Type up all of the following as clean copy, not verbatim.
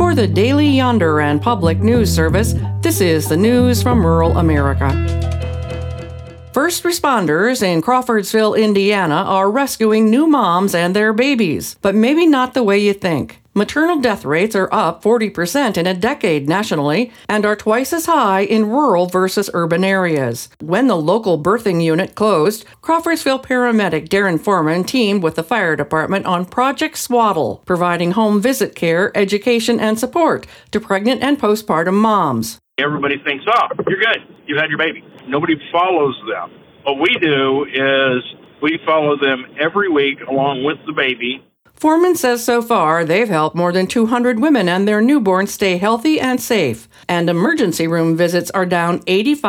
For the Daily Yonder and Public News Service, this is the news from rural America. First responders in Crawfordsville, Indiana are rescuing new moms and their babies, but maybe not the way you think. Maternal death rates are up 40% in a decade nationally and are twice as high in rural versus urban areas. When the local birthing unit closed, Crawfordsville paramedic Darren Foreman teamed with the fire department on Project Swaddle, providing home visit care, education, and support to pregnant and postpartum moms. Everybody thinks, oh, you're good. You had your baby. Nobody follows them. What we do is we follow them every week along with the baby. Foreman says so far they've helped more than 200 women and their newborns stay healthy and safe, and emergency room visits are down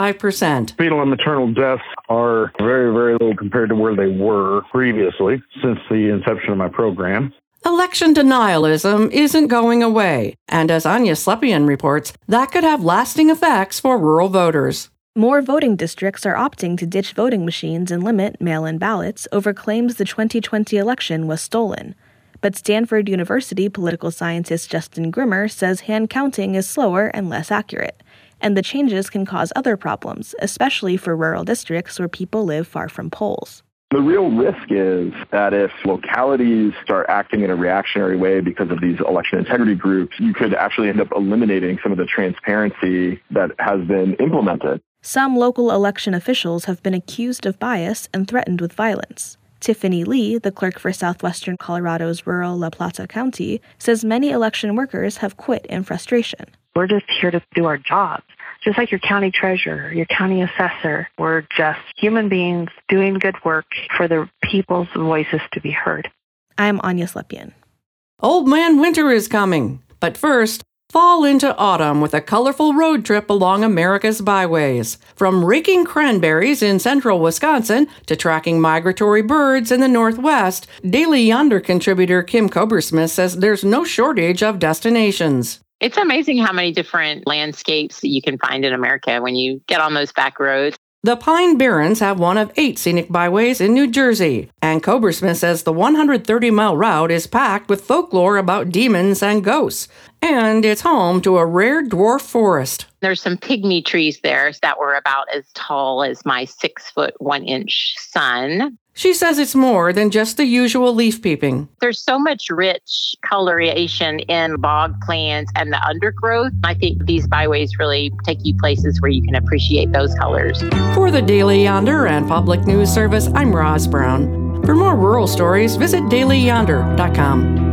85%. Fetal and maternal deaths are very, very low compared to where they were previously since the inception of my program. Election denialism isn't going away, and as Anya Slepian reports, that could have lasting effects for rural voters. More voting districts are opting to ditch voting machines and limit mail-in ballots over claims the 2020 election was stolen. But Stanford University political scientist Justin Grimmer says hand counting is slower and less accurate, and the changes can cause other problems, especially for rural districts where people live far from polls. The real risk is that if localities start acting in a reactionary way because of these election integrity groups, you could actually end up eliminating some of the transparency that has been implemented. Some local election officials have been accused of bias and threatened with violence. Tiffany Lee, the clerk for southwestern Colorado's rural La Plata County, says many election workers have quit in frustration. We're just here to do our jobs. Just like your county treasurer, your county assessor, we're just human beings doing good work for the people's voices to be heard. I'm Anya Slepian. Old Man Winter is coming, but first, fall into autumn with a colorful road trip along America's byways. From raking cranberries in central Wisconsin to tracking migratory birds in the Northwest, Daily Yonder contributor Kim Kobersmith says there's no shortage of destinations. It's amazing how many different landscapes that you can find in America when you get on those back roads. The Pine Barrens have one of 8 scenic byways in New Jersey, and Kobersmith says the 130-mile route is packed with folklore about demons and ghosts, and it's home to a rare dwarf forest. There's some pygmy trees there that were about as tall as my 6-foot 1-inch son. She says it's more than just the usual leaf peeping. There's so much rich coloration in bog plants and the undergrowth. I think these byways really take you places where you can appreciate those colors. For the Daily Yonder and Public News Service, I'm Roz Brown. For more rural stories, visit dailyyonder.com.